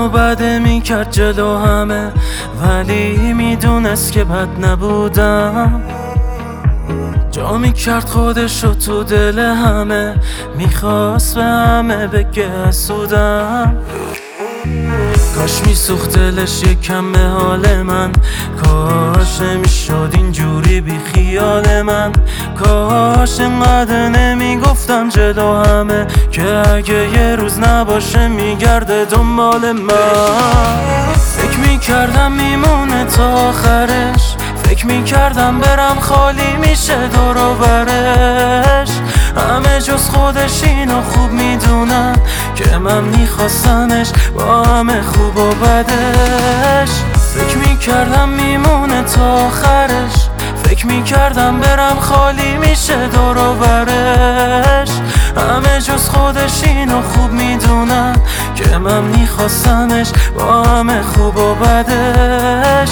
منو بده میکرد جلو همه، ولی میدونست که بد نبودم. جا میکرد خودشو تو دل همه، میخواست به همه بگه حسودم. کاش میسوخت دلش یکم به حال من، کاش نمیشد اینجوری بی خیال من. کاش اینقدر نمیگفتم جلو همه که اگه یه روز نباشه میگرده دنبال من. فکر میکردم میمونه تا آخرش، فکر میکردم برم خالی میشه دور و برش. همه جز خودش اینو خوب میدونن که من میخواستمش با همه خوب و بدش. فکر میکردم میمونه تا آخرش، فکر میکردم برم خالی میشه دور و برش. همه جز خودش اینو خوب میدونن که من میخواستمش با همه خوب و بدش.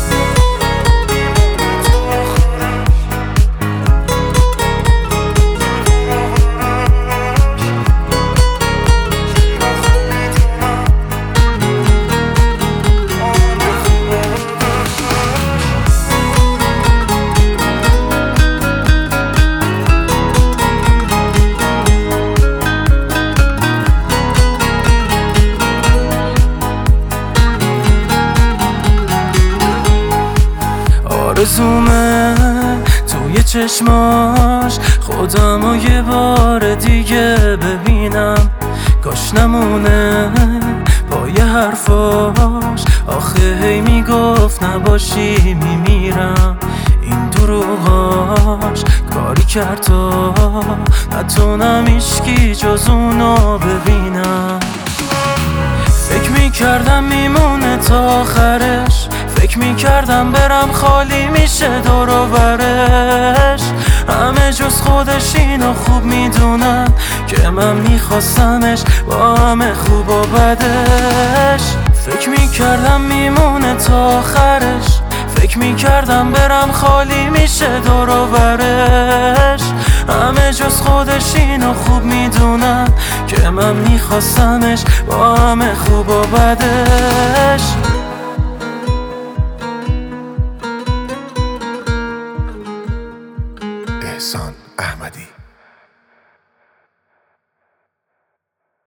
آرزومه توی چشماش خودمو یه بار دیگه ببینم، کاش نمونه پای حرفاش. آخه هی میگفت نباشی میمیرم، این دروغاش کاری کرد تا نتونم هیچکی جز اونو ببینم. فکر میکردم میمونه تا آخرش، فکر میکردم برم خالی میشه دور و برش. همه جز خودش اینو خوب میدونن که من میخواستمش با همه خوب و بدش. فکر میکردم میمونه تا آخرش، فکر میکردم برم خالی میشه دور و برش. همه جز خودش اینو خوب میدونن که من میخواستمش با همه خوب و بدش.